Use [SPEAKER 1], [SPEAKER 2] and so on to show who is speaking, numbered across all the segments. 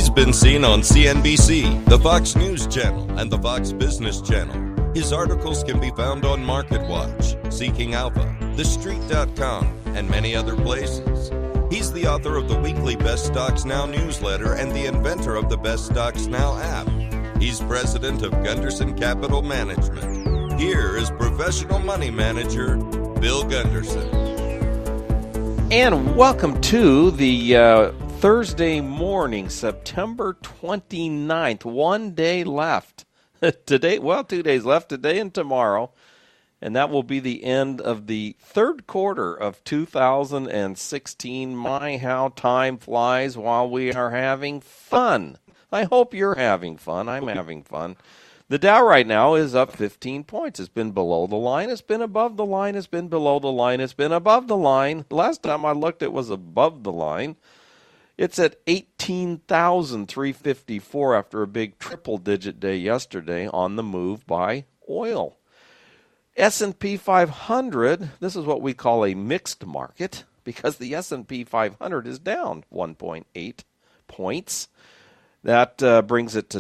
[SPEAKER 1] He's been seen on CNBC, the Fox News Channel, and the Fox Business Channel. His articles can be found on MarketWatch, Seeking Alpha, TheStreet.com, and many other places. He's the author of the weekly Best Stocks Now newsletter and the inventor of the Best Stocks Now app. He's president of Gunderson Capital Management. Here is professional money manager Bill Gunderson.
[SPEAKER 2] And welcome to the Thursday morning, September 29th. 1 day left. Today, 2 days left, today and tomorrow. And that will be the end of the third quarter of 2016. My, how time flies while we are having fun. I hope you're having fun. I'm having fun. The Dow right now is up 15 points. It's been below the line. It's been above the line. It's been below the line. It's been above the line. Last time I looked, it was above the line. It's at 18,354 after a big triple-digit day yesterday on the move by oil. S&P 500, this is what we call a mixed market because the S&P 500 is down 1.8 points. That brings it to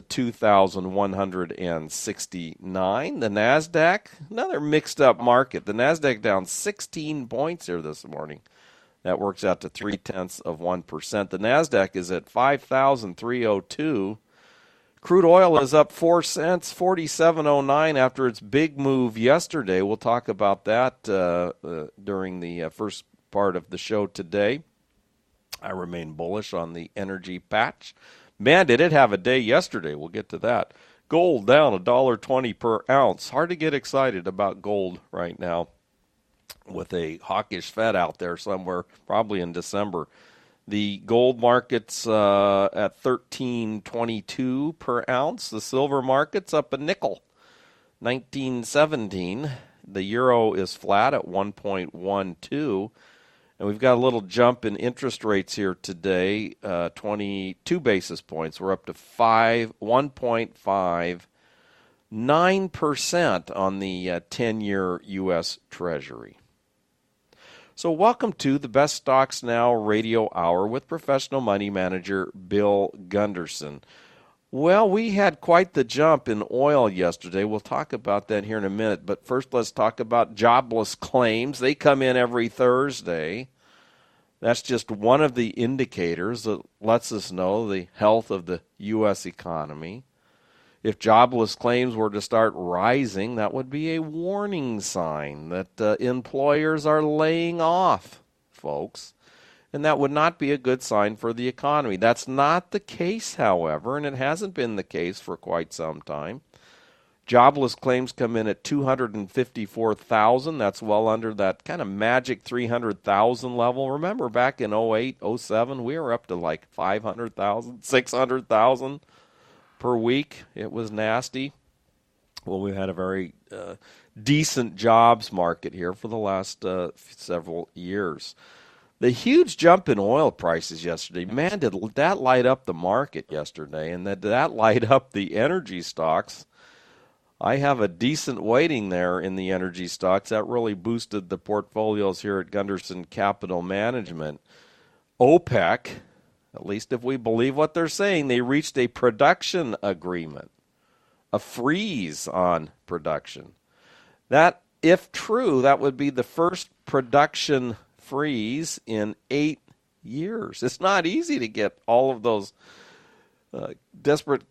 [SPEAKER 2] 2,169. The NASDAQ, another mixed-up market. The NASDAQ down 16 points here this morning. That works out to 0.3%. The NASDAQ is at 5,302. Crude oil is up 4 cents, 47.09 after its big move yesterday. We'll talk about that during the first part of the show today. I remain bullish on the energy patch. Man, did it have a day yesterday. We'll get to that. Gold down $1.20 per ounce. Hard to get excited about gold right now with a hawkish Fed out there somewhere, probably in December. The gold market's at $13.22 per ounce. The silver market's up a nickel, $19.17. The euro is flat at 1.12. And we've got a little jump in interest rates here today, 22 basis points. We're up to 1.59% on the 10-year U.S. Treasury. So welcome to the Best Stocks Now radio hour with professional money manager Bill Gunderson. Well, we had quite the jump in oil yesterday. We'll talk about that here in a minute. But first, let's talk about jobless claims. They come in every Thursday. That's just one of the indicators that lets us know the health of the U.S. economy. If jobless claims were to start rising, that would be a warning sign that employers are laying off folks. And that would not be a good sign for the economy. That's not the case, however, and it hasn't been the case for quite some time. Jobless claims come in at 254,000. That's well under that kind of magic 300,000 level. Remember back in 08, 07, we were up to like 500,000, 600,000 per week. It was nasty. Well, we had a very decent jobs market here for the last several years. The huge jump in oil prices yesterday, man, did that light up the market yesterday, and that light up the energy stocks. I have a decent weighting there in the energy stocks. That really boosted the portfolios here at Gunderson Capital Management. OPEC, at least if we believe what they're saying, they reached a production agreement, a freeze on production. That, if true, that would be the first production freeze in 8 years. It's not easy to get all of those desperate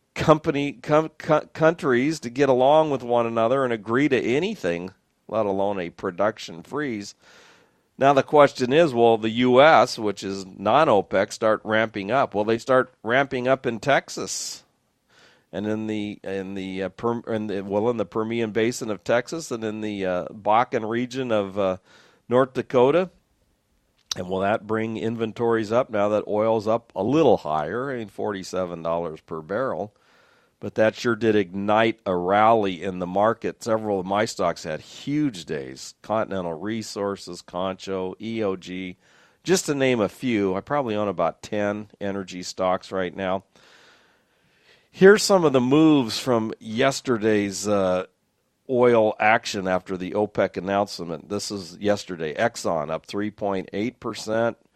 [SPEAKER 2] countries to get along with one another and agree to anything, let alone a production freeze. Now the question is, will the U.S., which is non-OPEC, start ramping up? Will they start ramping up in Texas and in the Permian Basin of Texas and in the Bakken region of North Dakota? And will that bring inventories up now that oil's up a little higher, $47 per barrel? But that sure did ignite a rally in the market. Several of my stocks had huge days. Continental Resources, Concho, EOG, just to name a few. I probably own about 10 energy stocks right now. Here's some of the moves from yesterday's oil action after the OPEC announcement. This is yesterday. Exxon up 3.8%.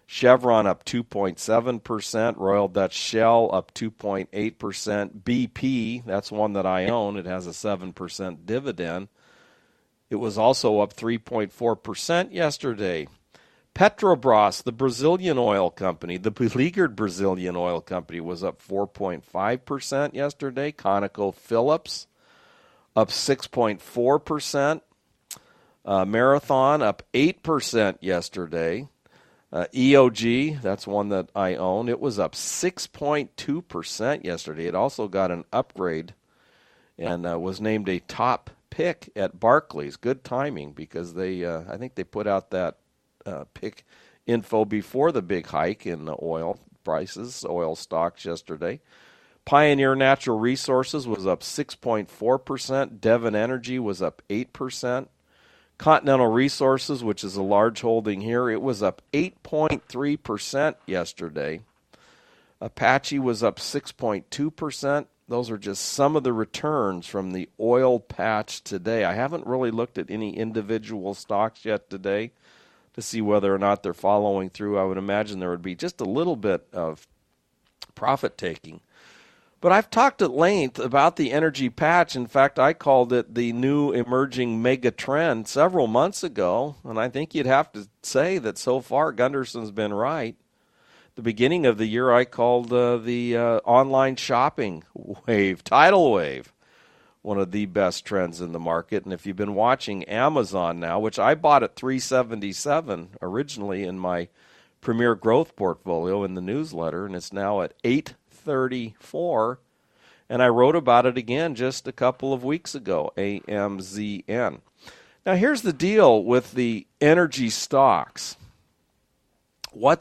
[SPEAKER 2] Chevron up 2.7%, Royal Dutch Shell up 2.8%, BP, that's one that I own, it has a 7% dividend. It was also up 3.4% yesterday. Petrobras, the Brazilian oil company, the beleaguered Brazilian oil company, was up 4.5% yesterday. ConocoPhillips up 6.4%. Marathon up 8% yesterday. EOG, that's one that I own, it was up 6.2% yesterday. It also got an upgrade and was named a top pick at Barclays. Good timing because I think they put out that pick info before the big hike in the oil prices, oil stocks yesterday. Pioneer Natural Resources was up 6.4%. Devon Energy was up 8%. Continental Resources, which is a large holding here, it was up 8.3% yesterday. Apache was up 6.2%. Those are just some of the returns from the oil patch today. I haven't really looked at any individual stocks yet today to see whether or not they're following through. I would imagine there would be just a little bit of profit taking. But I've talked at length about the energy patch. In fact, I called it the new emerging mega trend several months ago, and I think you'd have to say that so far Gunderson's been right. The beginning of the year, I called the online shopping wave, tidal wave, one of the best trends in the market. And if you've been watching Amazon now, which I bought at $377 originally in my Premier Growth portfolio in the newsletter, and it's now at $834, and I wrote about it again just a couple of weeks ago, AMZN. Now here's the deal with the energy stocks. What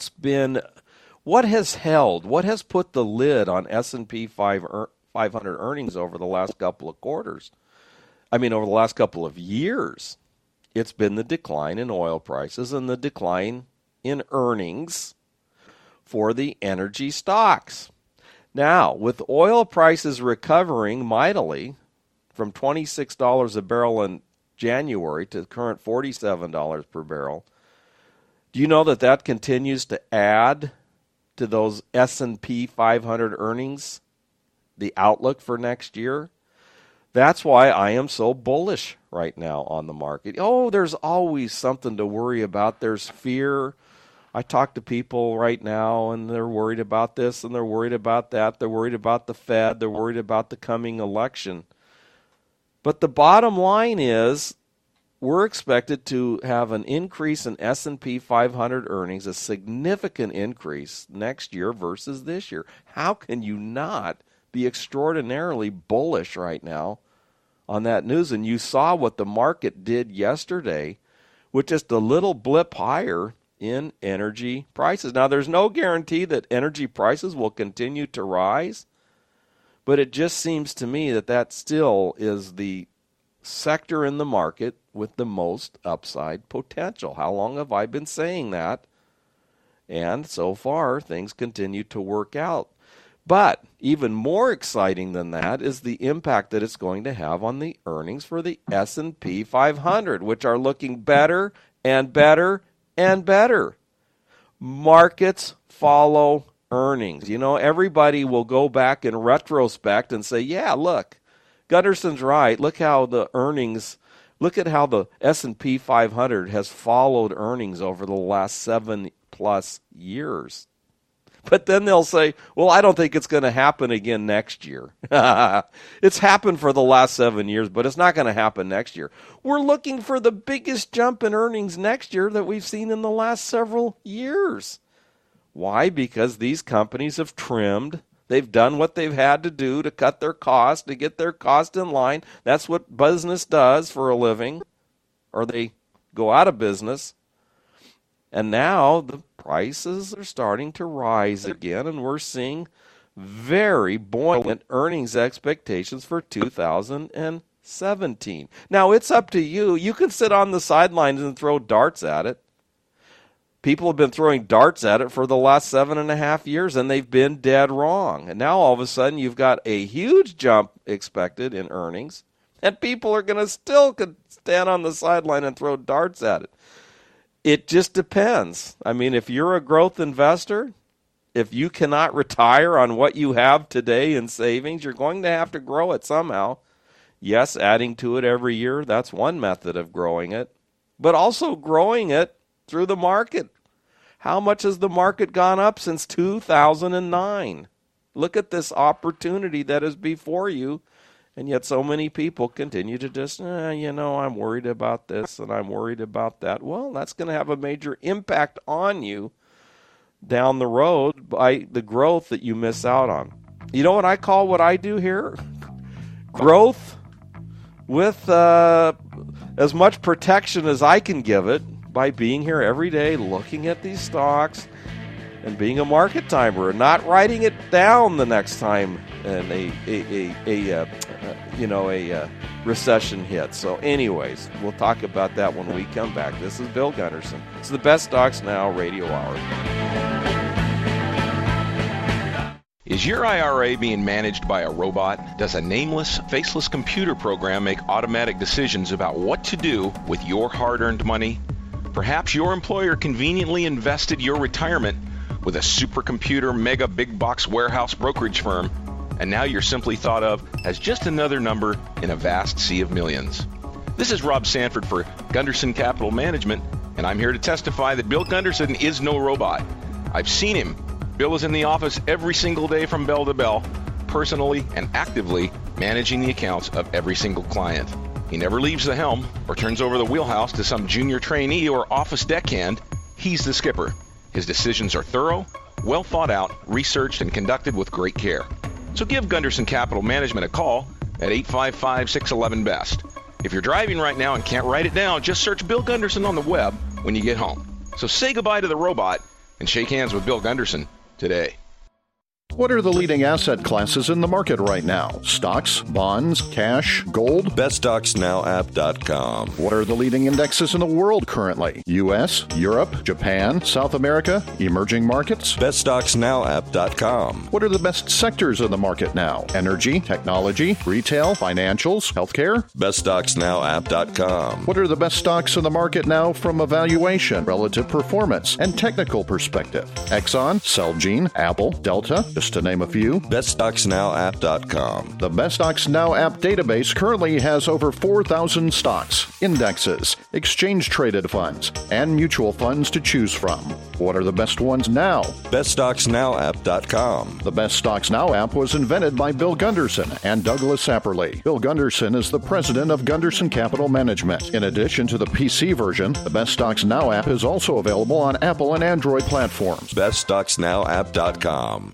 [SPEAKER 2] has put the lid on S&P 500 earnings over the last couple of quarters? Over the last couple of years. It's been the decline in oil prices and the decline in earnings for the energy stocks. Now, with oil prices recovering mightily from $26 a barrel in January to the current $47 per barrel, do you know that continues to add to those S&P 500 earnings, the outlook for next year? That's why I am so bullish right now on the market. Oh, there's always something to worry about. There's fear. I talk to people right now, and they're worried about this, and they're worried about that. They're worried about the Fed. They're worried about the coming election. But the bottom line is we're expected to have an increase in S&P 500 earnings, a significant increase next year versus this year. How can you not be extraordinarily bullish right now on that news? And you saw what the market did yesterday with just a little blip higher in energy prices. Now, there's no guarantee that energy prices will continue to rise, but it just seems to me that still is the sector in the market with the most upside potential. How long have I been saying that? And so far, things continue to work out. But even more exciting than that is the impact that it's going to have on the earnings for the S&P 500, which are looking better and better and better. Markets follow earnings. Everybody will go back in retrospect and say, yeah, look, Gunderson's right. Look at how the S&P 500 has followed earnings over the last 7+ years. But then they'll say, well, I don't think it's going to happen again next year. It's happened for the last 7 years, but it's not going to happen next year. We're looking for the biggest jump in earnings next year that we've seen in the last several years. Why? Because these companies have trimmed. They've done what they've had to do to cut their costs, to get their cost in line. That's what business does for a living, or they go out of business. And now the prices are starting to rise again, and we're seeing very buoyant earnings expectations for 2017. Now, it's up to you. You can sit on the sidelines and throw darts at it. People have been throwing darts at it for the last 7.5 years, and they've been dead wrong. And now all of a sudden you've got a huge jump expected in earnings, and people are going to still stand on the sideline and throw darts at it. It just depends. I mean, if you're a growth investor, if you cannot retire on what you have today in savings, you're going to have to grow it somehow. Yes, adding to it every year, that's one method of growing it, but also growing it through the market. How much has the market gone up since 2009? Look at this opportunity that is before you, and yet so many people continue to just, I'm worried about this and I'm worried about that. Well, that's going to have a major impact on you down the road by the growth that you miss out on. You know what I call what I do here? Growth with as much protection as I can give it by being here every day, looking at these stocks and being a market timer and not writing it down the next time and a recession hits. So anyways, we'll talk about that when we come back. This is Bill Gunderson. It's the Best Stocks Now Radio Hour.
[SPEAKER 3] Is your IRA being managed by a robot? Does a nameless, faceless computer program make automatic decisions about what to do with your hard-earned money? Perhaps your employer conveniently invested your retirement with a supercomputer mega big box warehouse brokerage firm, and now you're simply thought of as just another number in a vast sea of millions. This is Rob Sanford for Gunderson Capital Management, and I'm here to testify that Bill Gunderson is no robot. I've seen him. Bill is in the office every single day from bell to bell, personally and actively managing the accounts of every single client. He never leaves the helm or turns over the wheelhouse to some junior trainee or office deckhand. He's the skipper. His decisions are thorough, well thought out, researched, and conducted with great care. So give Gunderson Capital Management a call at 855-611-BEST. If you're driving right now and can't write it down, just search Bill Gunderson on the web when you get home. So say goodbye to the robot and shake hands with Bill Gunderson today.
[SPEAKER 4] What are the leading asset classes in the market right now? Stocks, bonds, cash, gold?
[SPEAKER 1] BestStocksNowApp.com.
[SPEAKER 4] What are the leading indexes in the world currently? U.S., Europe, Japan, South America, emerging markets?
[SPEAKER 1] BestStocksNowApp.com.
[SPEAKER 4] What are the best sectors in the market now? Energy, technology, retail, financials, healthcare?
[SPEAKER 1] BestStocksNowApp.com.
[SPEAKER 4] What are the best stocks in the market now from a valuation, relative performance, and technical perspective? Exxon, Celgene, Apple, Delta, just to name a few.
[SPEAKER 1] BestStocksNowApp.com.
[SPEAKER 4] The Best Stocks Now app database currently has over 4,000 stocks, indexes, exchange-traded funds, and mutual funds to choose from. What are the best ones now?
[SPEAKER 1] BestStocksNowApp.com.
[SPEAKER 4] The Best Stocks Now app was invented by Bill Gunderson and Douglas Apperly. Bill Gunderson is the president of Gunderson Capital Management. In addition to the PC version, the Best Stocks Now app is also available on Apple and Android platforms.
[SPEAKER 1] BestStocksNowApp.com.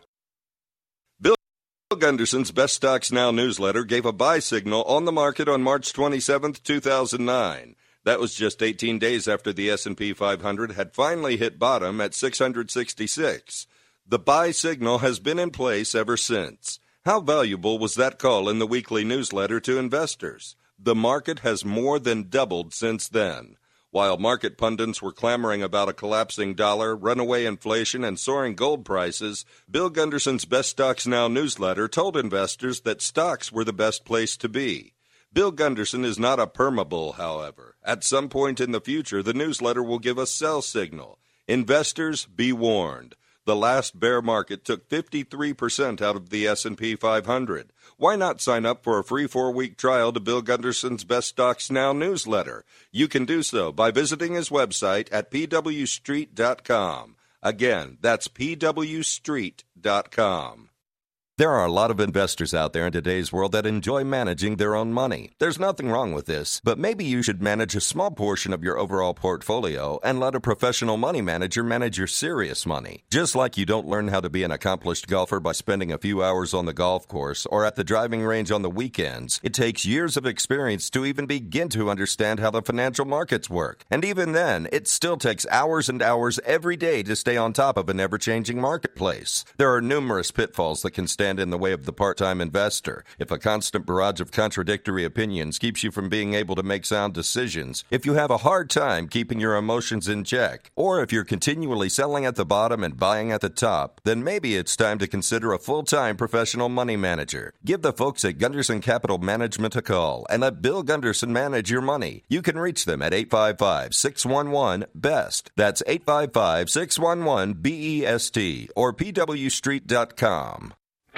[SPEAKER 1] Bill Gunderson's Best Stocks Now newsletter gave a buy signal on the market on March 27, 2009. That was just 18 days after the S&P 500 had finally hit bottom at 666. The buy signal has been in place ever since. How valuable was that call in the weekly newsletter to investors? The market has more than doubled since then. While market pundits were clamoring about a collapsing dollar, runaway inflation, and soaring gold prices, Bill Gunderson's Best Stocks Now newsletter told investors that stocks were the best place to be. Bill Gunderson is not a permabull, however. At some point in the future, the newsletter will give a sell signal. Investors, be warned. The last bear market took 53% out of the S&P 500. Why not sign up for a free 4-week trial to Bill Gunderson's Best Stocks Now newsletter? You can do so by visiting his website at pwstreet.com. Again, that's pwstreet.com. There are a lot of investors out there in today's world that enjoy managing their own money. There's nothing wrong with this, but maybe you should manage a small portion of your overall portfolio and let a professional money manager manage your serious money. Just like you don't learn how to be an accomplished golfer by spending a few hours on the golf course or at the driving range on the weekends, it takes years of experience to even begin to understand how the financial markets work. And even then, it still takes hours and hours every day to stay on top of an ever-changing marketplace. There are numerous pitfalls that can stand stand in the way of the part-time investor, if a constant barrage of contradictory opinions keeps you from being able to make sound decisions, if you have a hard time keeping your emotions in check, or if you're continually selling at the bottom and buying at the top, then maybe it's time to consider a full-time professional money manager. Give the folks at Gunderson Capital Management a call and let Bill Gunderson manage your money. You can reach them at 855-611-BEST. That's 855-611-BEST or pwstreet.com.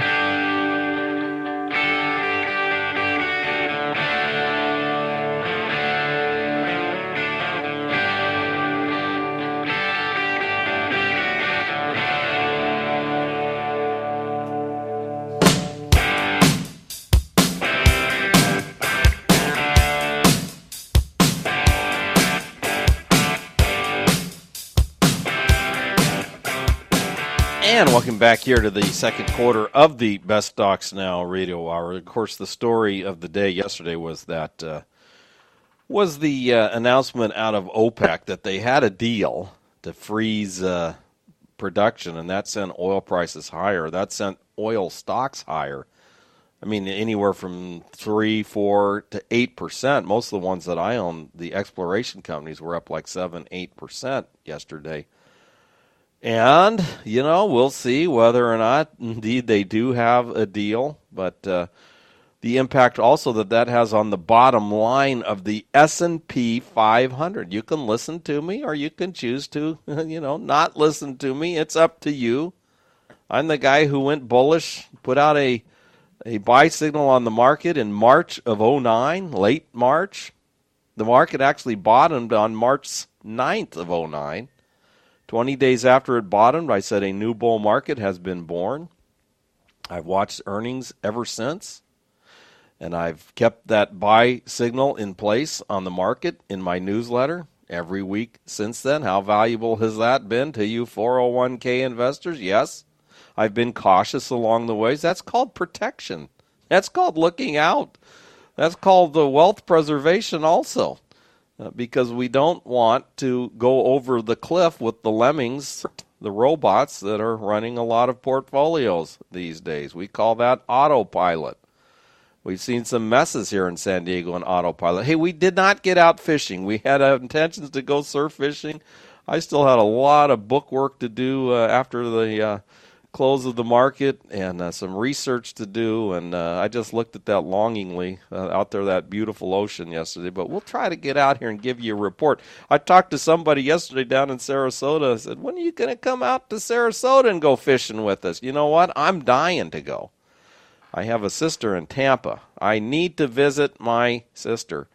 [SPEAKER 2] And welcome back here to the second quarter of the Best Stocks Now Radio Hour. Of course, the story of the day yesterday was that was the announcement out of OPEC that they had a deal to freeze production, and that sent oil prices higher. That sent oil stocks higher. I mean, anywhere from 3%, 4% to 8%. Most of the ones that I own, the exploration companies, were up like 7%, 8% yesterday. And, you know, we'll see whether or not, indeed, they do have a deal. But the impact also that has on the bottom line of the S&P 500. You can listen to me or you can choose to, not listen to me. It's up to you. I'm the guy who went bullish, put out a buy signal on the market in March of 2009, late March. The market actually bottomed on March 9th of 2009. 20 days after it bottomed, I said a new bull market has been born. I've watched earnings ever since, and I've kept that buy signal in place on the market in my newsletter every week since then. How valuable has that been to you 401k investors? Yes, I've been cautious along the ways. That's called protection. That's called looking out. That's called the wealth preservation also. Because we don't want to go over the cliff with the lemmings, the robots that are running a lot of portfolios these days. We call that autopilot. We've seen some messes here in San Diego in autopilot. Hey, we did not get out fishing. We had intentions to go surf fishing. I still had a lot of book work to do after the close of the market and some research to do, and I just looked at that longingly out there, that beautiful ocean yesterday. But we'll try to get out here and give you a report. I talked to somebody yesterday down in Sarasota. I said, when are you going to come out to Sarasota and go fishing with us? You know what? I'm dying to go. I have a sister in Tampa. I need to visit my sister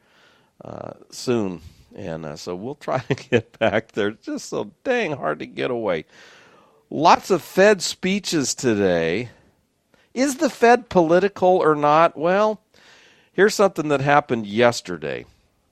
[SPEAKER 2] soon, and so we'll try to get back there. It's just so dang hard to get away. Lots of Fed speeches today. Is the Fed political or not? Well, here's something that happened yesterday.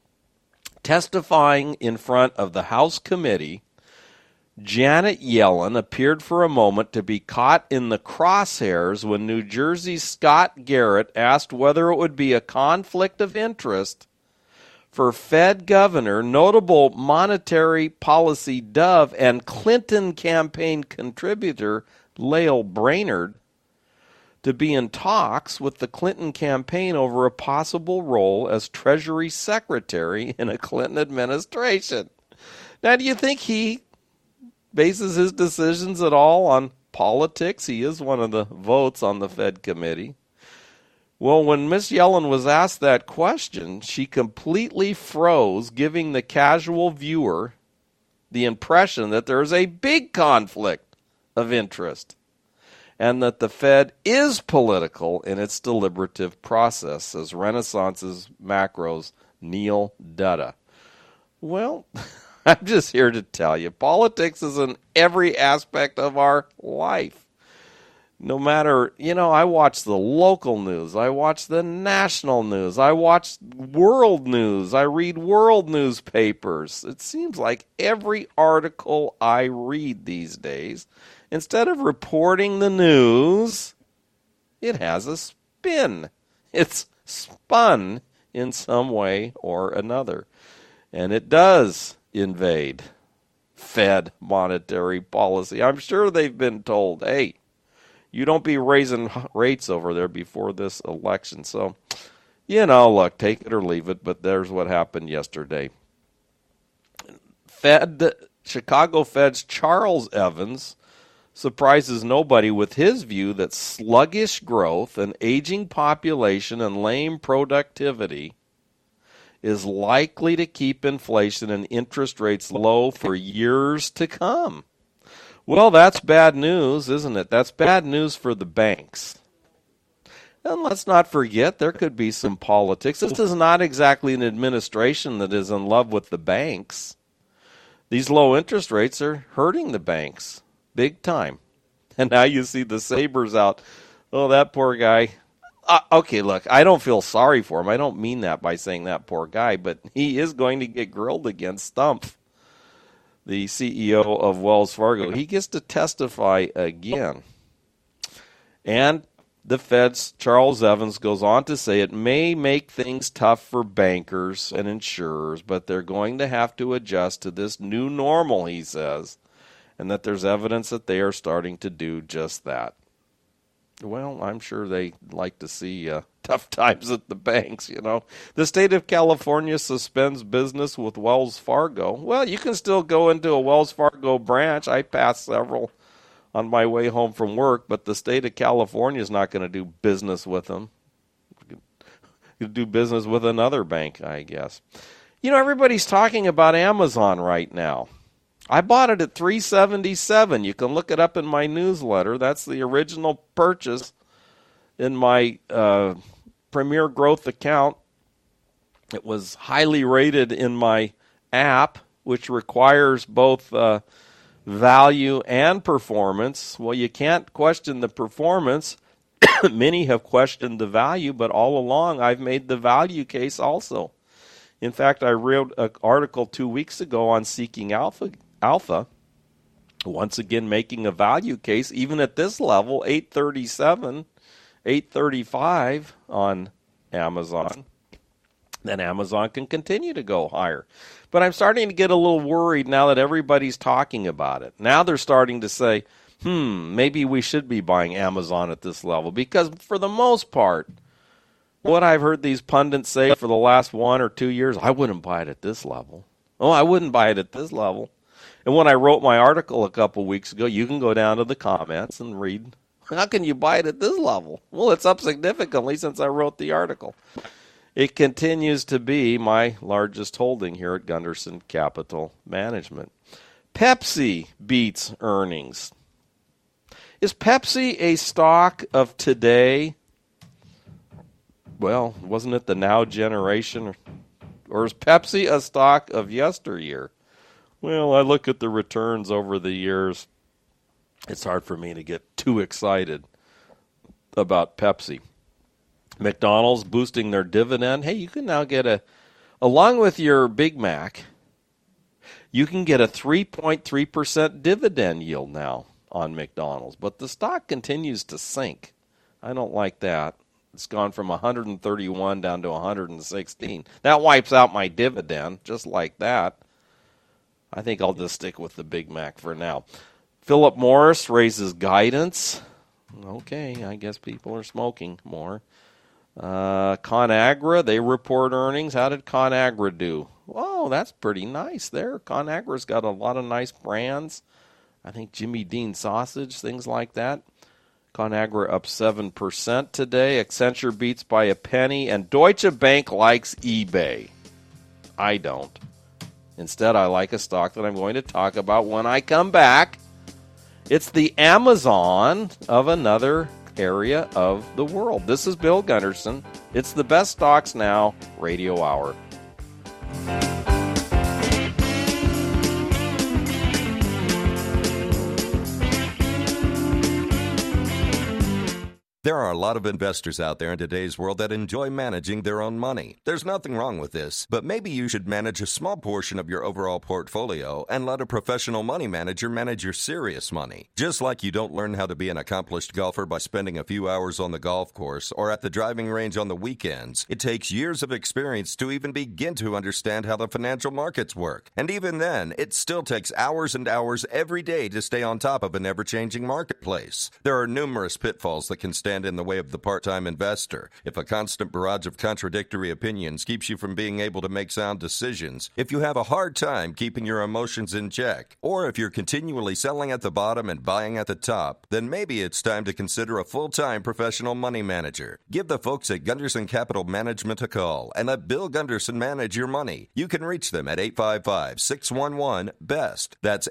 [SPEAKER 2] Testifying in front of the House committee, Janet Yellen appeared for a moment to be caught in the crosshairs when New Jersey's Scott Garrett asked whether it would be a conflict of interest for Fed governor, notable monetary policy dove, and Clinton campaign contributor Lael Brainerd to be in talks with the Clinton campaign over a possible role as Treasury Secretary in a Clinton administration. Now, do you think he bases his decisions at all on politics? He is one of the votes on the Fed committee. Well, when Miss Yellen was asked that question, she completely froze, giving the casual viewer the impression that there is a big conflict of interest and that the Fed is political in its deliberative process, says Renaissance's Macro's Neil Dutta. Well, I'm just here to tell you, politics is in every aspect of our life. No matter, I watch the local news, I watch the national news, I watch world news, I read world newspapers. It seems like every article I read these days, instead of reporting the news, it has a spin. It's spun in some way or another. And it does invade Fed monetary policy. I'm sure they've been told, hey, You don't be raising rates over there before this election. So, look, take it or leave it, but there's what happened yesterday. Chicago Fed's Charles Evans surprises nobody with his view that sluggish growth, an aging population, and lame productivity is likely to keep inflation and interest rates low for years to come. Well, that's bad news, isn't it? That's bad news for the banks. And let's not forget, there could be some politics. This is not exactly an administration that is in love with the banks. These low interest rates are hurting the banks big time. And now you see the Sabres out. Oh, that poor guy. Okay, look, I don't feel sorry for him. I don't mean that by saying that poor guy, but he is going to get grilled again. Stumpf, the CEO of Wells Fargo, he gets to testify again. And the Fed's Charles Evans goes on to say it may make things tough for bankers and insurers, but they're going to have to adjust to this new normal, he says, and that there's evidence that they are starting to do just that. Well, I'm sure they like to see tough times at the banks, The state of California suspends business with Wells Fargo. Well, you can still go into a Wells Fargo branch. I passed several on my way home from work, but the state of California is not going to do business with them. You do business with another bank, I guess. Everybody's talking about Amazon right now. I bought it at $377. You can look it up in my newsletter. That's the original purchase in my Premier Growth account. It was highly rated in my app, which requires both value and performance. Well, you can't question the performance. Many have questioned the value, but all along I've made the value case also. In fact, I wrote an article 2 weeks ago on Seeking Alpha, once again making a value case, even at this level, $837, $835 on Amazon. Then Amazon can continue to go higher. But I'm starting to get a little worried now that everybody's talking about it. Now they're starting to say, maybe we should be buying Amazon at this level. Because for the most part, what I've heard these pundits say for the last 1 or 2 years, I wouldn't buy it at this level. Oh, I wouldn't buy it at this level. And when I wrote my article a couple weeks ago, you can go down to the comments and read, how can you buy it at this level? Well, it's up significantly since I wrote the article. It continues to be my largest holding here at Gunderson Capital Management. Pepsi beats earnings. Is Pepsi a stock of today? Well, wasn't it the now generation? Or is Pepsi a stock of yesteryear? Well, I look at the returns over the years. It's hard for me to get too excited about Pepsi. McDonald's boosting their dividend. Hey, you can now get along with your Big Mac, you can get a 3.3% dividend yield now on McDonald's. But the stock continues to sink. I don't like that. It's gone from 131 down to 116. That wipes out my dividend, just like that. I think I'll just stick with the Big Mac for now. Philip Morris raises guidance. Okay, I guess people are smoking more. ConAgra, they report earnings. How did ConAgra do? Oh, that's pretty nice there. ConAgra's got a lot of nice brands. I think Jimmy Dean sausage, things like that. ConAgra up 7% today. Accenture beats by a penny. And Deutsche Bank likes eBay. I don't. Instead, I like a stock that I'm going to talk about when I come back. It's the Amazon of another area of the world. This is Bill Gunderson. It's the Best Stocks Now Radio Hour.
[SPEAKER 1] There are a lot of investors out there in today's world that enjoy managing their own money. There's nothing wrong with this, but maybe you should manage a small portion of your overall portfolio and let a professional money manager manage your serious money. Just like you don't learn how to be an accomplished golfer by spending a few hours on the golf course or at the driving range on the weekends, it takes years of experience to even begin to understand how the financial markets work. And even then, it still takes hours and hours every day to stay on top of an ever-changing marketplace. There are numerous pitfalls that can stand in the way of the part-time investor. If a constant barrage of contradictory opinions keeps you from being able to make sound decisions, if you have a hard time keeping your emotions in check, or if you're continually selling at the bottom and buying at the top, then maybe it's time to consider a full-time professional money manager. Give the folks at Gunderson Capital Management a call and let Bill Gunderson manage your money. You can reach them at 855-611-BEST. That's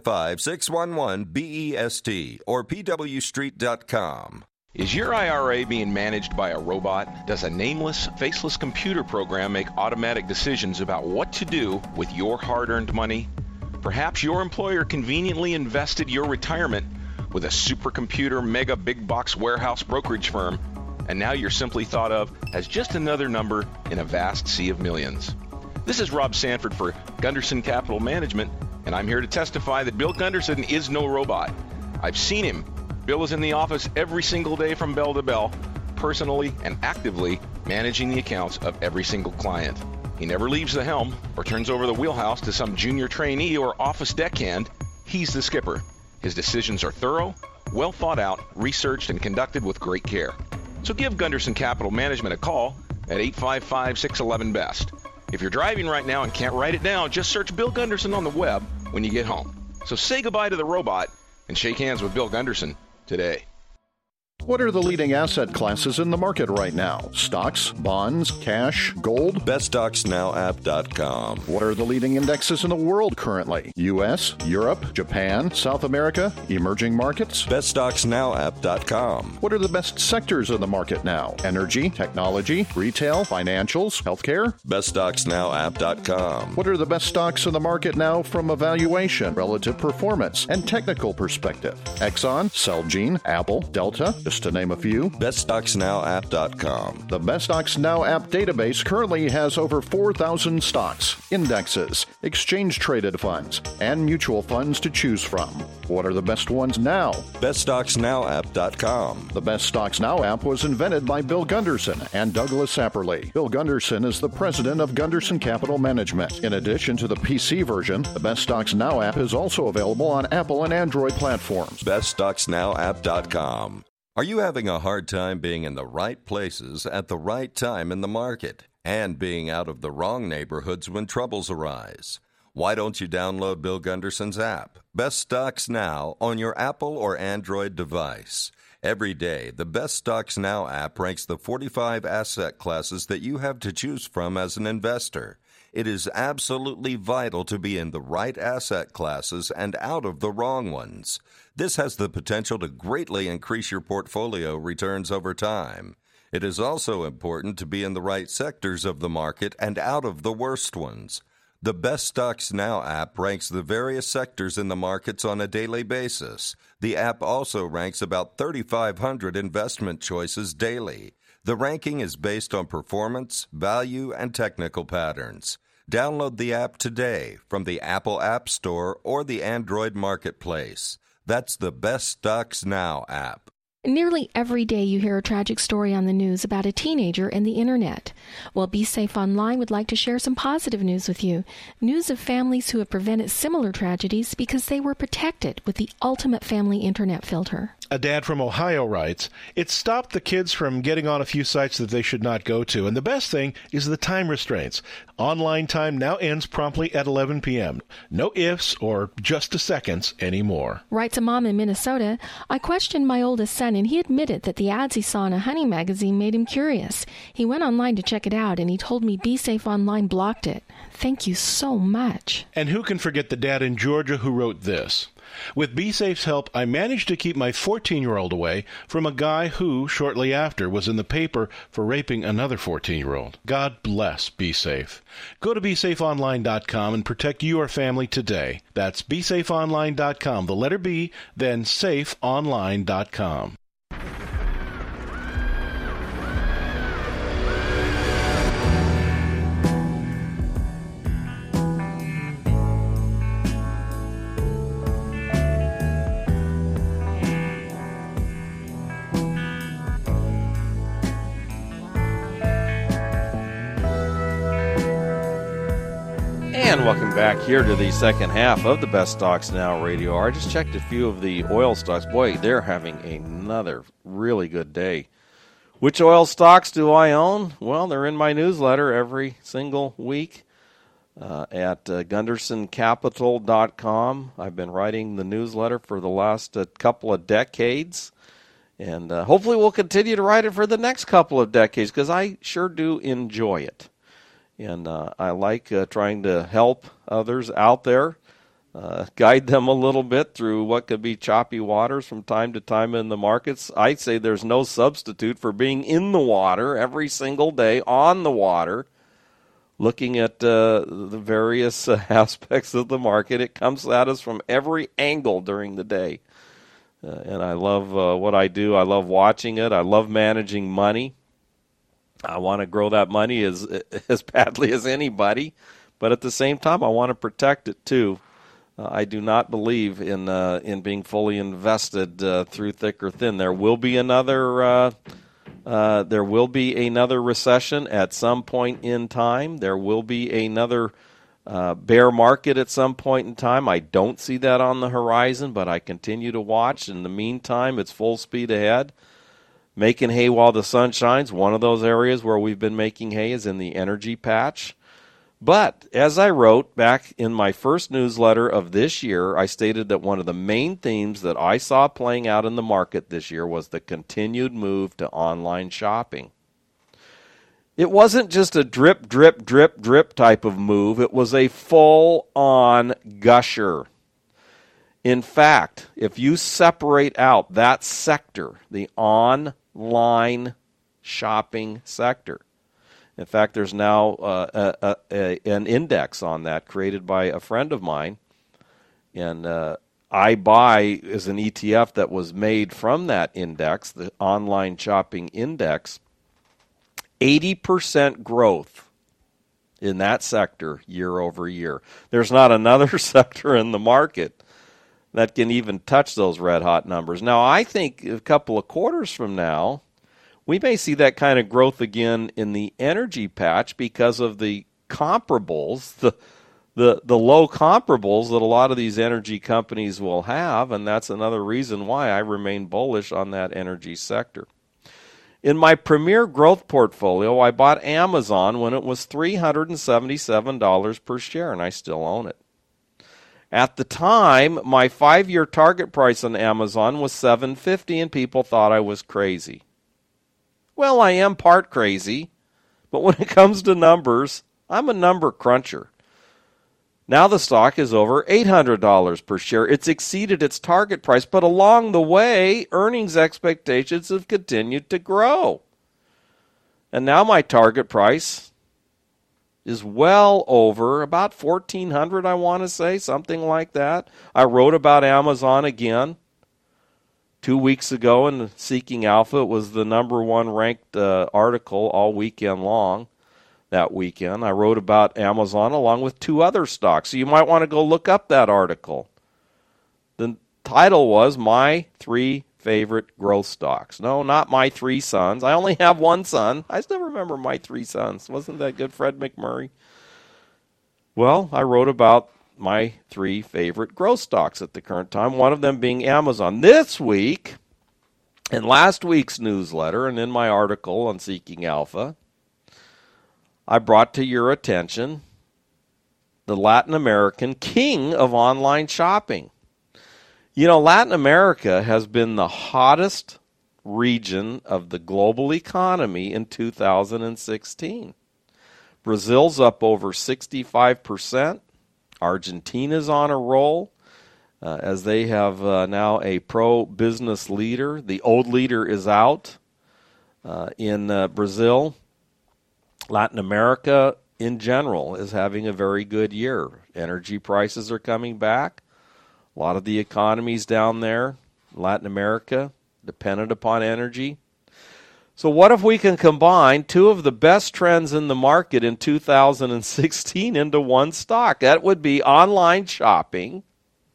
[SPEAKER 1] 855-611-BEST or pwstreet.com.
[SPEAKER 3] Is your IRA being managed by a robot? Does a nameless, faceless computer program make automatic decisions about what to do with your hard-earned money? Perhaps your employer conveniently invested your retirement with a supercomputer mega big box warehouse brokerage firm, and now you're simply thought of as just another number in a vast sea of millions. This is Rob Sanford for Gunderson Capital Management, and I'm here to testify that Bill Gunderson is no robot. I've seen him. Bill is in the office every single day from bell to bell, personally and actively managing the accounts of every single client. He never leaves the helm or turns over the wheelhouse to some junior trainee or office deckhand. He's the skipper. His decisions are thorough, well thought out, researched, and conducted with great care. So give Gunderson Capital Management a call at 855-611-BEST. If you're driving right now and can't write it down, just search Bill Gunderson on the web when you get home. So say goodbye to the robot and shake hands with Bill Gunderson today.
[SPEAKER 4] What are the leading asset classes in the market right now? Stocks, bonds, cash, gold?
[SPEAKER 1] BestStocksNowApp.com.
[SPEAKER 4] What are the leading indexes in the world currently? U.S., Europe, Japan, South America, emerging markets?
[SPEAKER 1] BestStocksNowApp.com.
[SPEAKER 4] What are the best sectors in the market now? Energy, technology, retail, financials, healthcare?
[SPEAKER 1] BestStocksNowApp.com.
[SPEAKER 4] What are the best stocks in the market now from a valuation, relative performance, and technical perspective? Exxon, Celgene, Apple, Delta, just to name a few.
[SPEAKER 1] BestStocksNowApp.com.
[SPEAKER 4] The Best Stocks Now app database currently has over 4,000 stocks, indexes, exchange-traded funds, and mutual funds to choose from. What are the best ones now?
[SPEAKER 1] BestStocksNowApp.com.
[SPEAKER 4] The Best Stocks Now app was invented by Bill Gunderson and Douglas Sapperly. Bill Gunderson is the president of Gunderson Capital Management. In addition to the PC version, the Best Stocks Now app is also available on Apple and Android platforms.
[SPEAKER 1] BestStocksNowApp.com. Are you having a hard time being in the right places at the right time in the market and being out of the wrong neighborhoods when troubles arise? Why don't you download Bill Gunderson's app, Best Stocks Now, on your Apple or Android device? Every day, the Best Stocks Now app ranks the 45 asset classes that you have to choose from as an investor. It is absolutely vital to be in the right asset classes and out of the wrong ones. This has the potential to greatly increase your portfolio returns over time. It is also important to be in the right sectors of the market and out of the worst ones. The Best Stocks Now app ranks the various sectors in the markets on a daily basis. The app also ranks about 3,500 investment choices daily. The ranking is based on performance, value, and technical patterns. Download the app today from the Apple App Store or the Android Marketplace. That's the Best Stocks Now app.
[SPEAKER 5] Nearly every day you hear a tragic story on the news about a teenager and the internet. Well, Be Safe Online would like to share some positive news with you. News of families who have prevented similar tragedies because they were protected with the ultimate family internet filter.
[SPEAKER 6] A dad from Ohio writes, "It stopped the kids from getting on a few sites that they should not go to, and the best thing is the time restraints. Online time now ends promptly at 11 p.m. No ifs or just a seconds anymore."
[SPEAKER 5] Writes a mom in Minnesota, "I questioned my oldest son, and he admitted that the ads he saw in a hunting magazine made him curious. He went online to check it out, and he told me Be Safe Online blocked it. Thank you so much."
[SPEAKER 6] And who can forget the dad in Georgia who wrote this? "With BeSafe's help, I managed to keep my 14-year-old away from a guy who, shortly after, was in the paper for raping another 14-year-old. God bless BeSafe. Go to BeSafeOnline.com and protect your family today. That's BeSafeOnline.com, the letter B, then SafeOnline.com.
[SPEAKER 2] And welcome back here to the second half of the Best Stocks Now radio hour. I just checked a few of the oil stocks. Boy, they're having another really good day. Which oil stocks do I own? Well, they're in my newsletter every single week at GundersonCapital.com. I've been writing the newsletter for the last couple of decades, and hopefully we'll continue to write it for the next couple of decades because I sure do enjoy it. And I like trying to help others out there, guide them a little bit through what could be choppy waters from time to time in the markets. I say there's no substitute for being in the water every single day, on the water, looking at the various aspects of the market. It comes at us from every angle during the day. And I love what I do. I love watching it. I love managing money. I want to grow that money as badly as anybody, but at the same time, I want to protect it too. I do not believe in being fully invested through thick or thin. There will be another recession at some point in time. There will be another bear market at some point in time. I don't see that on the horizon, but I continue to watch. In the meantime, it's full speed ahead. Making hay while the sun shines. One of those areas where we've been making hay is in the energy patch. But as I wrote back in my first newsletter of this year, I stated that one of the main themes that I saw playing out in the market this year was the continued move to online shopping. It wasn't just a drip, drip, drip, drip type of move. It was a full-on gusher. In fact, if you separate out that sector, the online shopping sector, in fact, there's now an index on that created by a friend of mine, and iBuy is an ETF that was made from that index, the online shopping index. 80% growth in that sector year over year. There's not another sector in the market that can even touch those red-hot numbers. Now, I think a couple of quarters from now, we may see that kind of growth again in the energy patch because of the comparables, the low comparables that a lot of these energy companies will have, and that's another reason why I remain bullish on that energy sector. In my premier growth portfolio, I bought Amazon when it was $377 per share, and I still own it. At the time, my 5-year target price on Amazon was $7.50, and people thought I was crazy. Well, I am part crazy, but when it comes to numbers, I'm a number cruncher. Now the stock is over $800 per share. It's exceeded its target price, but along the way, earnings expectations have continued to grow. And now my target price is well over about $1,400, I want to say, something like that. I wrote about Amazon again 2 weeks ago in Seeking Alpha. It was the number one ranked article all weekend long that weekend. I wrote about Amazon along with 2 other stocks. So you might want to go look up that article. The title was My 3 Favorite Growth Stocks. No, not My 3 Sons. I only have 1 son. I still remember My 3 Sons. Wasn't that good, Fred McMurray? Well, I wrote about my 3 favorite growth stocks at the current time, one of them being Amazon. This week, in last week's newsletter and in my article on Seeking Alpha, I brought to your attention the Latin American king of online shopping. You know, Latin America has been the hottest region of the global economy in 2016. Brazil's up over 65%. Argentina's on a roll as they have now a pro-business leader. The old leader is out in Brazil. Latin America in general is having a very good year. Energy prices are coming back. A lot of the economies down there, Latin America, dependent upon energy. So what if we can combine 2 of the best trends in the market in 2016 into one stock? That would be online shopping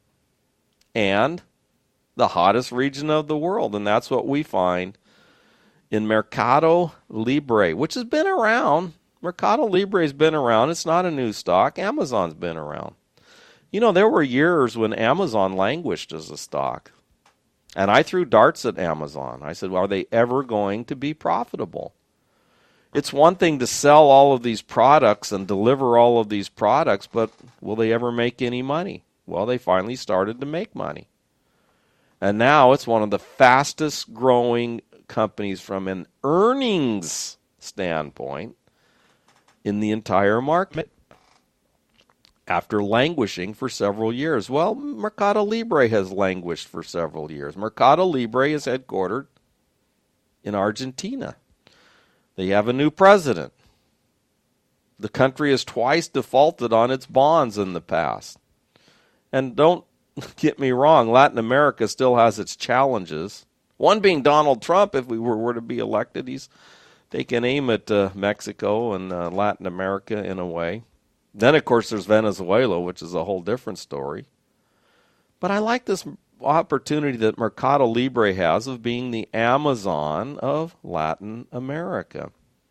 [SPEAKER 2] and the hottest region of the world. And that's what we find in Mercado Libre, which has been around. Mercado Libre's been around. It's not a new stock. Amazon's been around. You know, there were years when Amazon languished as a stock. And I threw darts at Amazon. I said, well, are they ever going to be profitable? It's one thing to sell all of these products and deliver all of these products, but will they ever make any money? Well, they finally started to make money. And now it's one of the fastest growing companies from an earnings standpoint in the entire market after languishing for several years. Well, Mercado Libre has languished for several years. Mercado Libre is headquartered in Argentina. They have a new president. The country has twice defaulted on its bonds in the past. And don't get me wrong, Latin America still has its challenges. One being Donald Trump, if we were to be elected, he's taken aim at Mexico and Latin America in a way. Then, of course, there's Venezuela, which is a whole different story. But I like this opportunity that Mercado Libre has of being the Amazon of Latin America.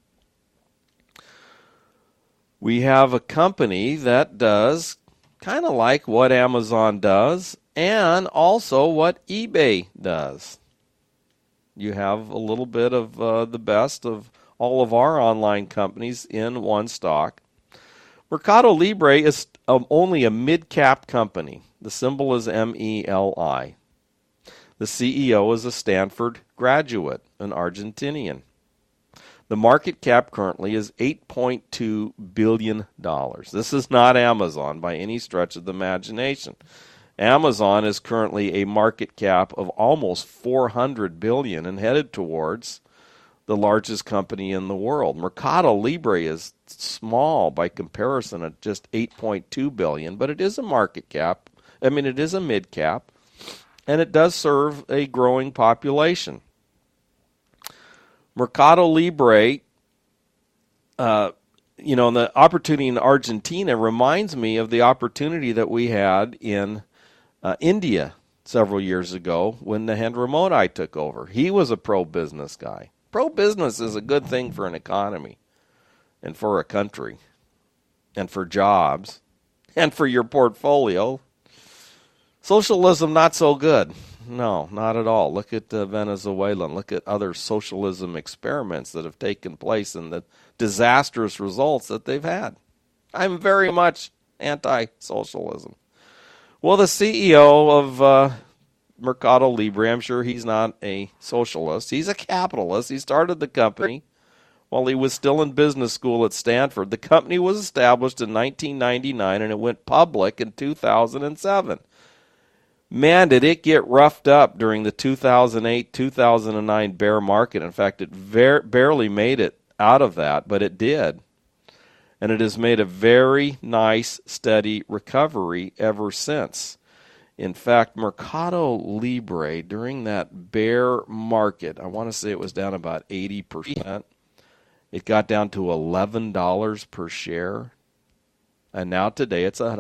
[SPEAKER 2] We have a company that does kind of like what Amazon does and also what eBay does. You have a little bit of the best of all of our online companies in one stock. Mercado Libre is only a mid-cap company. The symbol is MELI. The CEO is a Stanford graduate, an Argentinian. The market cap currently is $8.2 billion. This is not Amazon by any stretch of the imagination. Amazon is currently a market cap of almost $400 billion and headed towards the largest company in the world. Mercado Libre is small by comparison at just $8.2 billion, but it is a market cap. I mean, it is a mid cap, and it does serve a growing population. Mercado Libre, the opportunity in Argentina reminds me of the opportunity that we had in India several years ago when Narendra Modi took over. He was a pro-business guy. Pro-business is a good thing for an economy and for a country and for jobs and for your portfolio. Socialism, not so good. No, not at all. Look at Venezuela and look at other socialism experiments that have taken place and the disastrous results that they've had. I'm very much anti-socialism. Well, the CEO of Mercado Libre, I'm sure he's not a socialist. He's a capitalist. He started the company while he was still in business school at Stanford. The company was established in 1999 and it went public in 2007. Man, did it get roughed up during the 2008-2009 bear market. In fact, it barely made it out of that, but it did. And it has made a very nice, steady recovery ever since. In fact, Mercado Libre, during that bear market, I want to say it was down about 80%. It got down to $11 per share. And now today it's at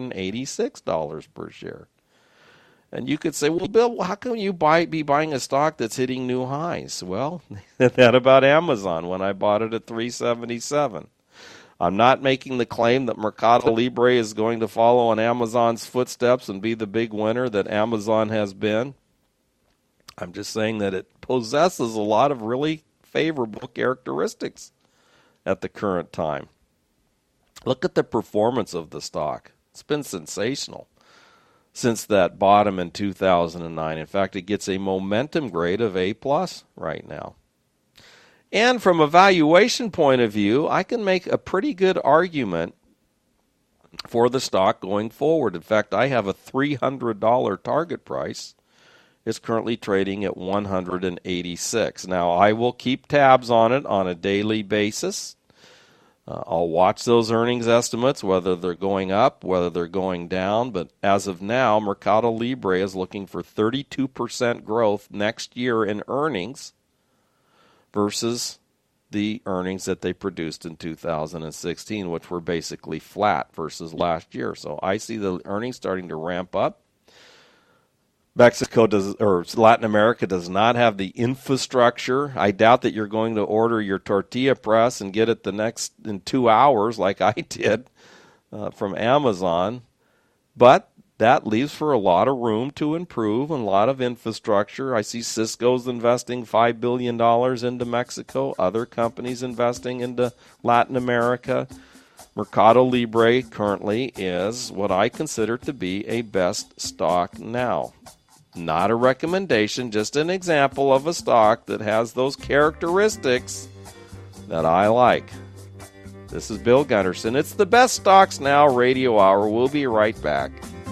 [SPEAKER 2] $186 per share. And you could say, well, Bill, how come you be buying a stock that's hitting new highs? Well, that about Amazon when I bought it at $377. I'm not making the claim that Mercado Libre is going to follow in Amazon's footsteps and be the big winner that Amazon has been. I'm just saying that it possesses a lot of really favorable characteristics at the current time. Look at the performance of the stock. It's been sensational since that bottom in 2009. In fact, it gets a momentum grade of A+ right now. And from a valuation point of view, I can make a pretty good argument for the stock going forward. In fact, I have a $300 target price. It's currently trading at $186. Now, I will keep tabs on it on a daily basis. I'll watch those earnings estimates, whether they're going up, whether they're going down. But as of now, Mercado Libre is looking for 32% growth next year in earnings versus the earnings that they produced in 2016, which were basically flat versus last year. So I see the earnings starting to ramp up. Latin America does not have the infrastructure. I doubt that you're going to order your tortilla press and get it in 2 hours like I did from Amazon. But that leaves for a lot of room to improve and a lot of infrastructure. I see Cisco's investing $5 billion into Mexico, other companies investing into Latin America. Mercado Libre currently is what I consider to be a best stock now. Not a recommendation, just an example of a stock that has those characteristics that I like. This is Bill Gunderson. It's the Best Stocks Now Radio Hour. We'll be right back.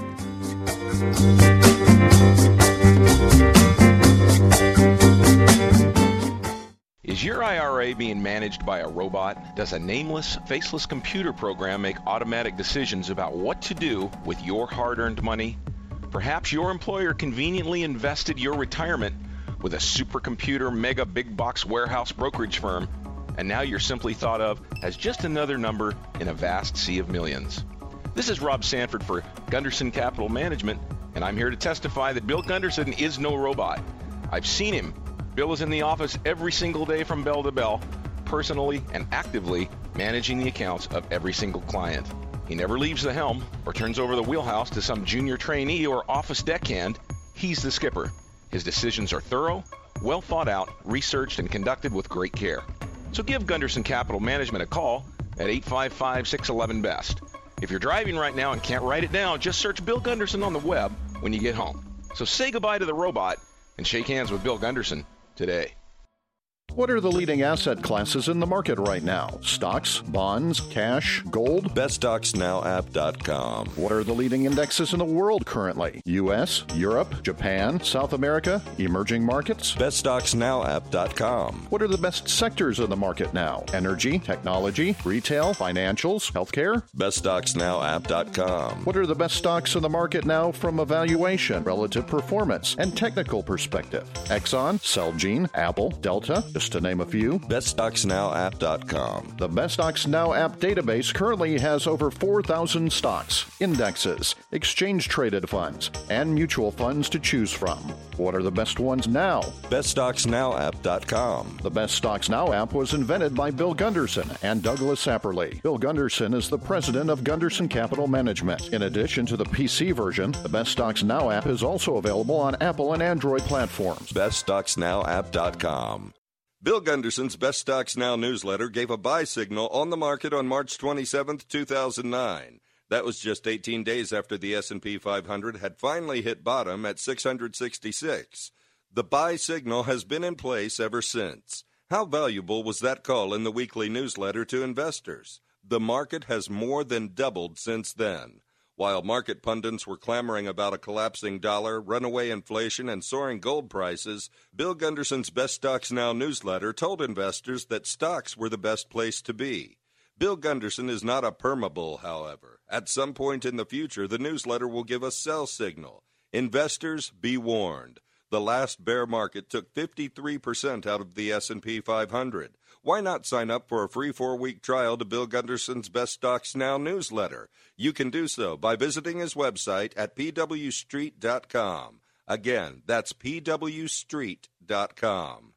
[SPEAKER 3] Is your IRA being managed by a robot? Does a nameless, faceless computer program make automatic decisions about what to do with your hard-earned money? Perhaps your employer conveniently invested your retirement with a supercomputer mega big box warehouse brokerage firm, and now you're simply thought of as just another number in a vast sea of millions. This is Rob Sanford for Gunderson Capital Management, and I'm here to testify that Bill Gunderson is no robot. I've seen him. Bill is in the office every single day from bell to bell, personally and actively managing the accounts of every single client. He never leaves the helm or turns over the wheelhouse to some junior trainee or office deckhand. He's the skipper. His decisions are thorough, well thought out, researched, and conducted with great care. So give Gunderson Capital Management a call at 855-611-BEST. If you're driving right now and can't write it down, just search Bill Gunderson on the web when you get home. So say goodbye to the robot and shake hands with Bill Gunderson today.
[SPEAKER 4] What are the leading asset classes in the market right now? Stocks, bonds, cash, gold?
[SPEAKER 1] BestStocksNowApp.com.
[SPEAKER 4] What are the leading indexes in the world currently? U.S., Europe, Japan, South America, emerging markets?
[SPEAKER 1] BestStocksNowApp.com.
[SPEAKER 4] What are the best sectors of the market now? Energy, technology, retail, financials, healthcare?
[SPEAKER 1] BestStocksNowApp.com.
[SPEAKER 4] What are the best stocks in the market now from a valuation, relative performance, and technical perspective? Exxon, Celgene, Apple, Delta, just to name a few.
[SPEAKER 1] BestStocksNowApp.com.
[SPEAKER 4] The Best Stocks Now app database currently has over 4,000 stocks, indexes, exchange-traded funds, and mutual funds to choose from. What are the best ones now?
[SPEAKER 1] BestStocksNowApp.com.
[SPEAKER 4] The Best Stocks Now app was invented by Bill Gunderson and Douglas Sapperly. Bill Gunderson is the president of Gunderson Capital Management. In addition to the PC version, the Best Stocks Now app is also available on Apple and Android platforms.
[SPEAKER 1] BestStocksNowApp.com. Bill Gunderson's Best Stocks Now newsletter gave a buy signal on the market on March 27, 2009. That was just 18 days after the S&P 500 had finally hit bottom at 666. The buy signal has been in place ever since. How valuable was that call in the weekly newsletter to investors? The market has more than doubled since then. While market pundits were clamoring about a collapsing dollar, runaway inflation, and soaring gold prices, Bill Gunderson's Best Stocks Now newsletter told investors that stocks were the best place to be. Bill Gunderson is not a permabull, however. At some point in the future, the newsletter will give a sell signal. Investors, be warned. The last bear market took 53% out of the S&P 500. Why not sign up for a free 4-week trial to Bill Gunderson's Best Stocks Now newsletter? You can do so by visiting his website at pwstreet.com. Again, that's pwstreet.com.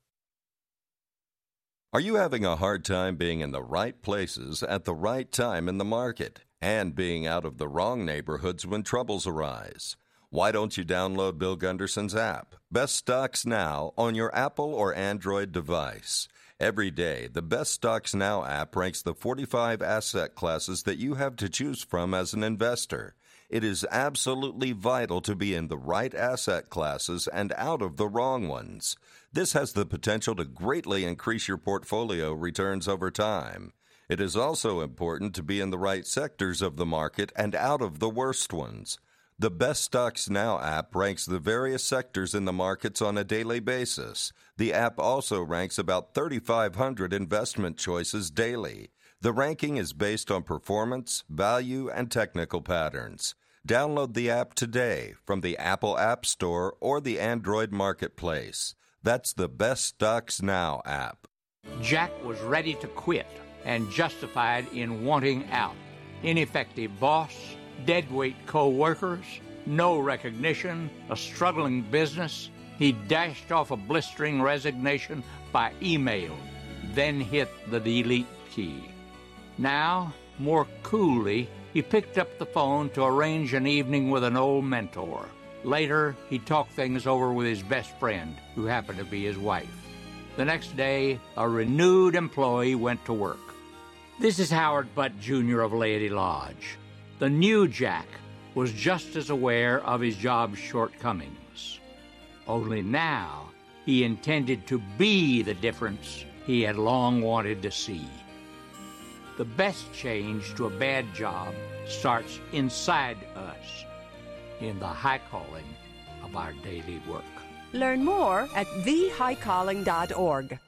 [SPEAKER 1] Are you having a hard time being in the right places at the right time in the market and being out of the wrong neighborhoods when troubles arise? Why don't you download Bill Gunderson's app, Best Stocks Now, on your Apple or Android device? Every day, the Best Stocks Now app ranks the 45 asset classes that you have to choose from as an investor. It is absolutely vital to be in the right asset classes and out of the wrong ones. This has the potential to greatly increase your portfolio returns over time. It is also important to be in the right sectors of the market and out of the worst ones. The Best Stocks Now app ranks the various sectors in the markets on a daily basis. The app also ranks about 3,500 investment choices daily. The ranking is based on performance, value, and technical patterns. Download the app today from the Apple App Store or the Android Marketplace. That's the Best Stocks Now app.
[SPEAKER 7] Jack was ready to quit and justified in wanting out. Ineffective boss, deadweight co-workers, no recognition, a struggling business, he dashed off a blistering resignation by email, then hit the delete key. Now, more coolly, he picked up the phone to arrange an evening with an old mentor. Later, he talked things over with his best friend, who happened to be his wife. The next day, a renewed employee went to work. This is Howard Butt, Jr. of Laity Lodge. The new Jack was just as aware of his job's shortcomings. Only now, he intended to be the difference he had long wanted to see. The best change to a bad job starts inside us, in the high calling of our daily work.
[SPEAKER 8] Learn more at thehighcalling.org.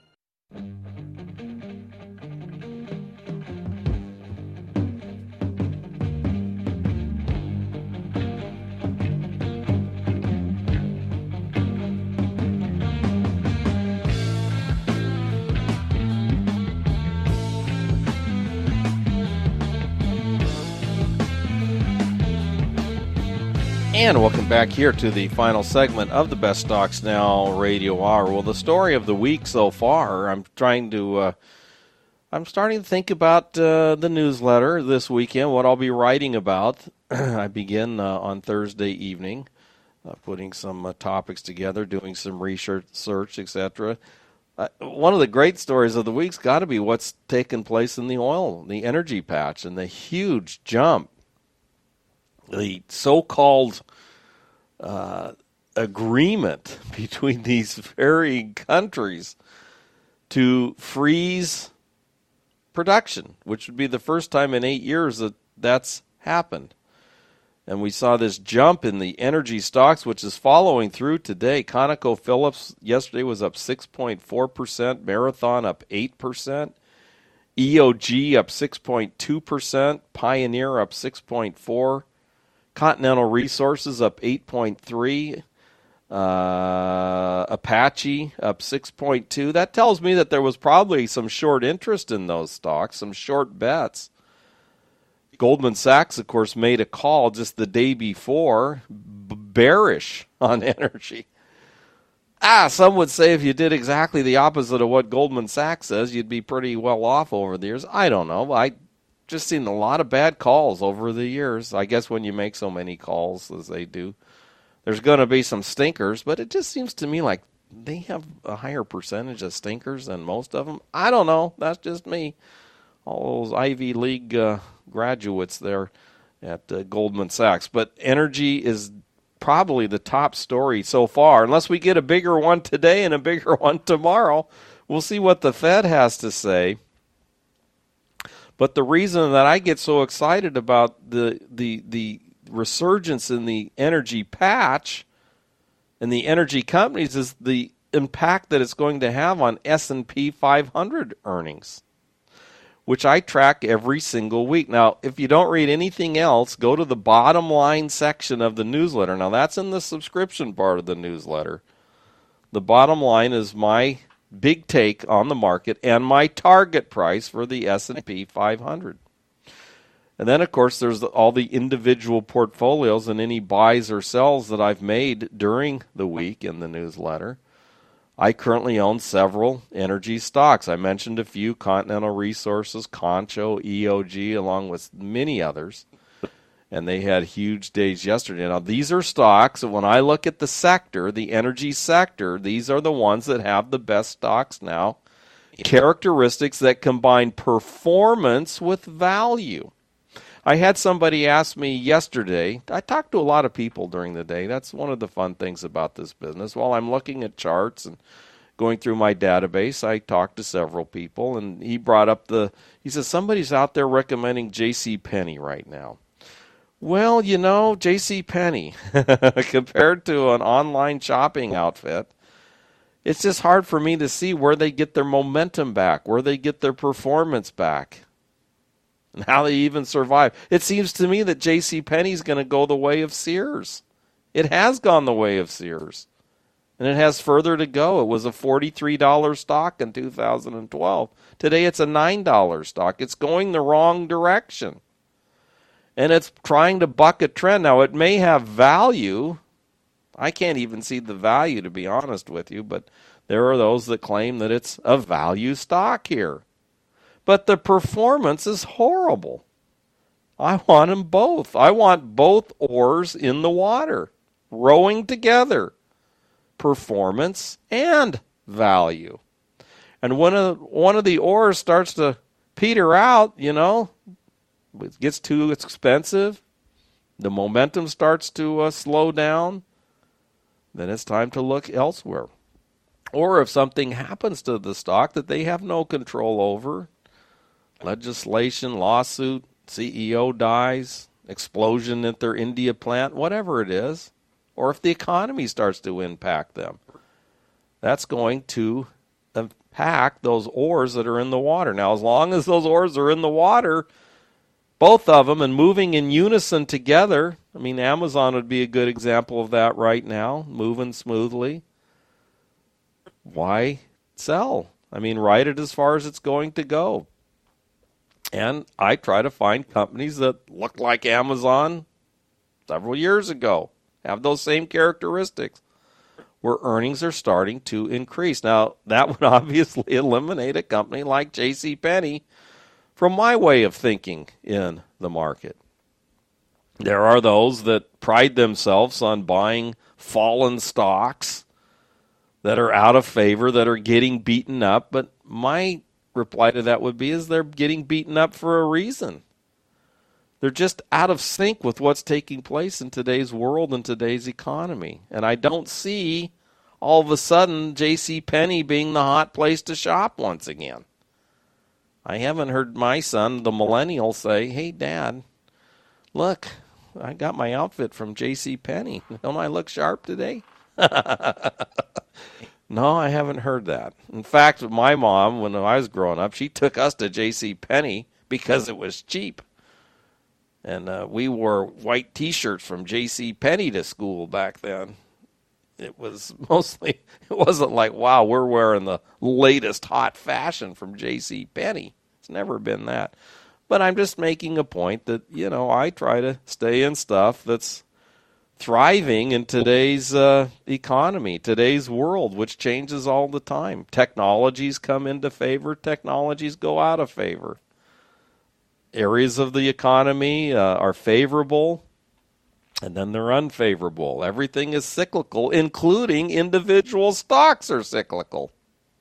[SPEAKER 2] And welcome back here to the final segment of the Best Stocks Now Radio Hour. Well, the story of the week so far, I'm starting to think about the newsletter this weekend, what I'll be writing about. I begin on Thursday evening, putting some topics together, doing some research, etc. One of the great stories of the week's got to be what's taken place in the energy patch, and the huge jump. The so-called agreement between these varying countries to freeze production, which would be the first time in 8 years that that's happened. And we saw this jump in the energy stocks, which is following through today. ConocoPhillips yesterday was up 6.4%, Marathon up 8%, EOG up 6.2%, Pioneer up 6.4%. Continental Resources up 8.3%, Apache up 6.2%. That tells me that there was probably some short interest in those stocks, some short bets. Goldman Sachs, of course, made a call just the day before, bearish on energy. Some would say if you did exactly the opposite of what Goldman Sachs says, you'd be pretty well off over the years. I don't know. I just seen a lot of bad calls over the years. I guess when you make so many calls as they do, there's going to be some stinkers, but it just seems to me like they have a higher percentage of stinkers than most of them. I don't know. That's just me. All those Ivy League graduates there at Goldman Sachs. But energy is probably the top story so far. Unless we get a bigger one today and a bigger one tomorrow, we'll see what the Fed has to say. But the reason that I get so excited about the resurgence in the energy patch and the energy companies is the impact that it's going to have on S&P 500 earnings, which I track every single week. Now, if you don't read anything else, go to the bottom line section of the newsletter. Now, that's in the subscription part of the newsletter. The bottom line is my big take on the market and my target price for the S&P 500. And then, of course, there's all the individual portfolios and any buys or sells that I've made during the week in the newsletter. I currently own several energy stocks. I mentioned a few: Continental Resources, Concho, EOG, along with many others. And they had huge days yesterday. Now, these are stocks, and when I look at the sector, the energy sector, these are the ones that have the best stocks now. Characteristics that combine performance with value. I had somebody ask me yesterday, I talked to a lot of people during the day. That's one of the fun things about this business. While I'm looking at charts and going through my database, I talked to several people, and he brought up he says, somebody's out there recommending JCPenney right now. Well, you know, JCPenney, compared to an online shopping outfit, it's just hard for me to see where they get their momentum back, where they get their performance back, and how they even survive. It seems to me that JCPenney's going to go the way of Sears. It has gone the way of Sears, and it has further to go. It was a $43 stock in 2012. Today it's a $9 stock. It's going the wrong direction. and it's trying to buck a trend. Now, it may have value. I can't even see the value, to be honest with you, but there are those that claim that it's a value stock here. But the performance is horrible. I want them both. I want both oars in the water, rowing together, performance and value. And when one of the oars starts to peter out, it gets too expensive, the momentum starts to slow down, then it's time to look elsewhere. Or if something happens to the stock that they have no control over, legislation, lawsuit, CEO dies, explosion at their India plant, whatever it is, or if the economy starts to impact them, that's going to impact those oars that are in the water. Now, as long as those oars are in the water, both of them, and moving in unison together, Amazon would be a good example of that right now, moving smoothly. Why sell? Ride it as far as it's going to go. And I try to find companies that look like Amazon several years ago, have those same characteristics, where earnings are starting to increase. Now, that would obviously eliminate a company like JCPenney from my way of thinking in the market. There are those that pride themselves on buying fallen stocks that are out of favor, that are getting beaten up, but my reply to that would be is they're getting beaten up for a reason. They're just out of sync with what's taking place in today's world and today's economy. And I don't see all of a sudden JCPenney being the hot place to shop once again. I haven't heard my son, the millennial, say, "Hey, Dad, look, I got my outfit from JCPenney. Don't I look sharp today?" No, I haven't heard that. In fact, my mom, when I was growing up, she took us to JCPenney because it was cheap. And we wore white T-shirts from JCPenney to school back then. It wasn't like, wow, we're wearing the latest hot fashion from JCPenney. It's never been that. But I'm just making a point that, I try to stay in stuff that's thriving in today's economy, today's world, which changes all the time. Technologies come into favor, technologies go out of favor. Areas of the economy are favorable, and then they're unfavorable. Everything is cyclical, including individual stocks are cyclical.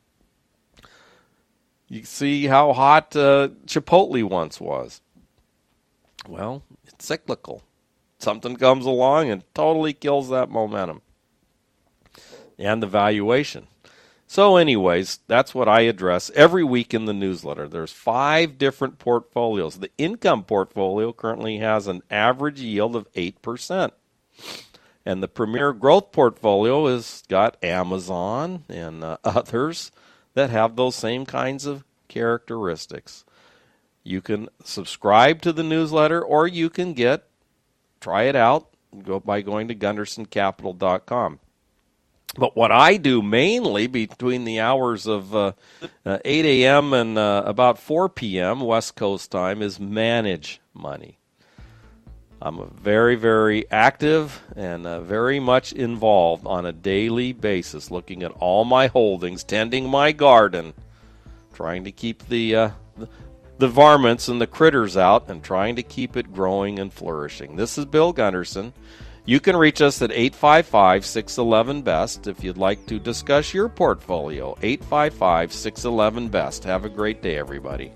[SPEAKER 2] You see how hot Chipotle once was. Well, it's cyclical. Something comes along and totally kills that momentum and the valuation. So anyways, that's what I address every week in the newsletter. There's 5 different portfolios. The income portfolio currently has an average yield of 8%. And the Premier Growth portfolio has got Amazon and others that have those same kinds of characteristics. You can subscribe to the newsletter, or you can try it out by going to GundersonCapital.com. But what I do mainly between the hours of 8 a.m. and about 4 p.m. West Coast time is manage money. I'm very, very active and very much involved on a daily basis, looking at all my holdings, tending my garden, trying to keep the varmints and the critters out, and trying to keep it growing and flourishing. This is Bill Gunderson. You can reach us at 855-611-BEST if you'd like to discuss your portfolio. 855-611-BEST. Have a great day, everybody.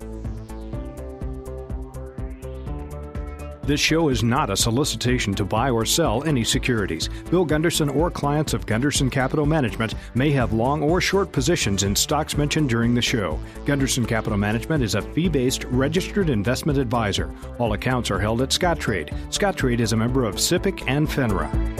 [SPEAKER 9] This show is not a solicitation to buy or sell any securities. Bill Gunderson or clients of Gunderson Capital Management may have long or short positions in stocks mentioned during the show. Gunderson Capital Management is a fee-based registered investment advisor. All accounts are held at Scottrade. Scottrade is a member of SIPC and FINRA.